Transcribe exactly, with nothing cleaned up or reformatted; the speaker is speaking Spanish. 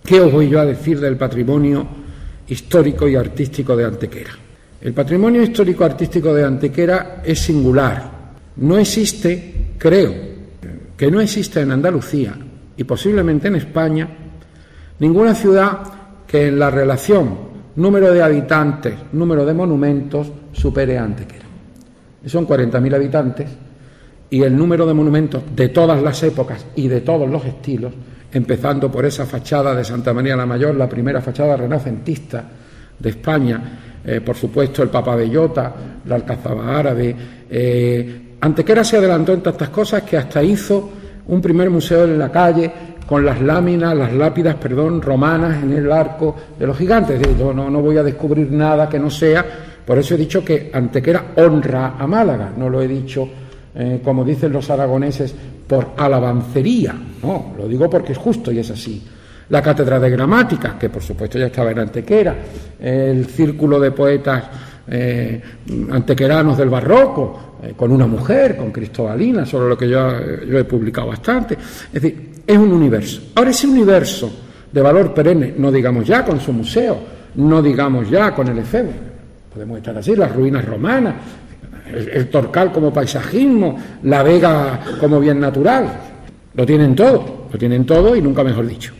¿Qué os voy yo a decir del patrimonio histórico y artístico de Antequera? El patrimonio histórico artístico de Antequera es singular. No existe, creo, que no existe en Andalucía y posiblemente en España ninguna ciudad que en la relación número de habitantes, número de monumentos, supere a Antequera. Son cuarenta mil habitantes y el número de monumentos de todas las épocas y de todos los estilos, empezando por esa fachada de Santa María la Mayor, la primera fachada renacentista de España, eh, por supuesto el Papabellota, la Alcazaba Árabe. Eh, Antequera se adelantó en tantas cosas que hasta hizo un primer museo en la calle con las láminas, las lápidas, perdón, romanas en el arco de los gigantes. Yo no, no voy a descubrir nada que no sea, por eso he dicho que Antequera honra a Málaga, no lo he dicho, eh, como dicen los aragoneses, por alabancería, no, lo digo porque es justo y es así. La cátedra de gramática, que por supuesto ya estaba en Antequera, el círculo de poetas eh, antequeranos del barroco, eh, con una mujer, con Cristobalina, sobre lo que yo, yo he publicado bastante. Es decir, es un universo. Ahora, ese universo de valor perenne, no digamos ya con su museo, no digamos ya con el efebo, podemos estar así, las ruinas romanas, el, el Torcal como paisajismo, la Vega como bien natural, lo tienen todo, lo tienen todo y nunca mejor dicho.